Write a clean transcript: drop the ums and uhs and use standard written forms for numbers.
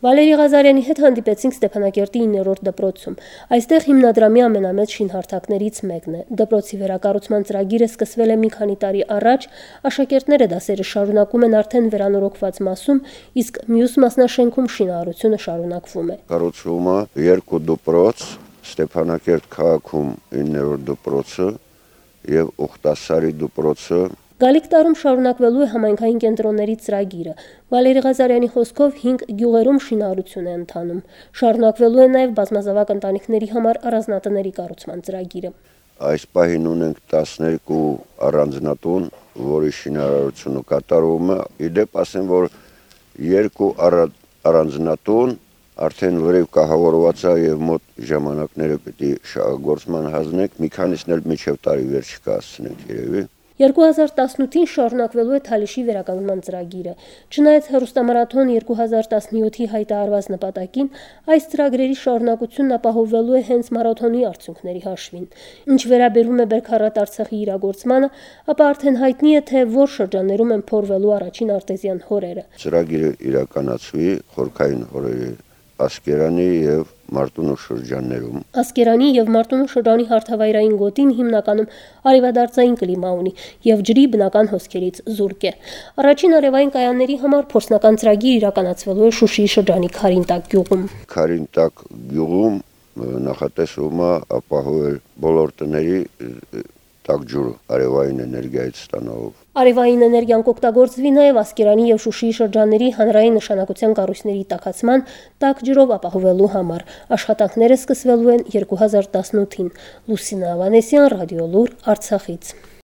Վալերի Ղազարյանի հետ հանդիպեցինք Ստեփանակերտի 9-րդ դպրոցում։ Այստեղ հիմնադրամի ամենամեծ շինհարթակներից մեկն է։ Դպրոցի վերակառուցման ծրագիրը սկսվել է մի քանի տարի առաջ, աշակերտները դասերը շարունակում են արդեն վերանորոգված մասում, իսկ մյուս մասնաշենքում շինարարությունը շարունակվում է։ Կառուցվում է 2 դպրոց, Ստեփանակերտ քաղաքում 9-րդ դպրոցը եւ Ուխտասարի դպրոցը։ Գալիք տարում շարունակվելու է համայնքային կենտրոնների ծրագիրը։ Վալերի Ղազարյանի խոսքով 5 գյուղերում շինարարություն է ընթանում։ Շարունակվելու է նաև բազմազավակ ընտանիքների համար առանձնատների կառուցման ծրագիրը։ Այս պահին ունենք 12 առանձնատուն, որի շինարարությունը կատարվում է։ Իդեպ ասեմ, որ 2 առանձնատուն արդեն լրիվ կահավորված է եւ մոտ ժամանակները պիտի շահագործման հանձնենք, մի քանիսն էլ մինչեւ տարի վերջ կհասցնենք երևի։ 2018-ին շարունակվելու է Թալիշի վերականգնման ծրագիրը։ Չնայած հեռուստամարաթոն 2017-ի հայտարարված նպատակին, այս ծրագրերի շարունակությունն ապահովվելու է հենց մարաթոնի արդյունքների հաշվին։ Ինչ վերաբերում է Բերքարատ Արցախի իրագործմանը, ապա արդեն հայտնի է, թե որ շրջաններում են փորվելու առաջին արտեզյան հորերը։ Ծրագիրը իրականացվի խորքային հորերի Ասկերանի եւ Մարտունու շրջաններում։ Ասկերանի եւ Մարտունու շրջանի հարթավայրային գոտին հիմնականում արևադարձային կլիմա ունի եւ ջրի բնական հոսքերից զուրկ է։ Առաջին արևային կայանների համար փորձնական ծրագիր իրականացվելու է Շուշիի շրջանի Քարինտակ գյուղում։ Քարինտակ գյուղում նախատեսվում է ապահովել բոլոր տների տաք ջուրը արևային էներգիայից ստանալով։ Արևային էներգիան կօգտագործվի նաև Ասկերանի եւ Շուշիի շրջանների հանրային նշանակության կառույցների տաքացման տաք ջրով ապահովելու համար։ Աշխատանքները սկսվելու են 2018-ին։ Լուսինա Ավանեսյան, Ռադիոլուր, Արցախից։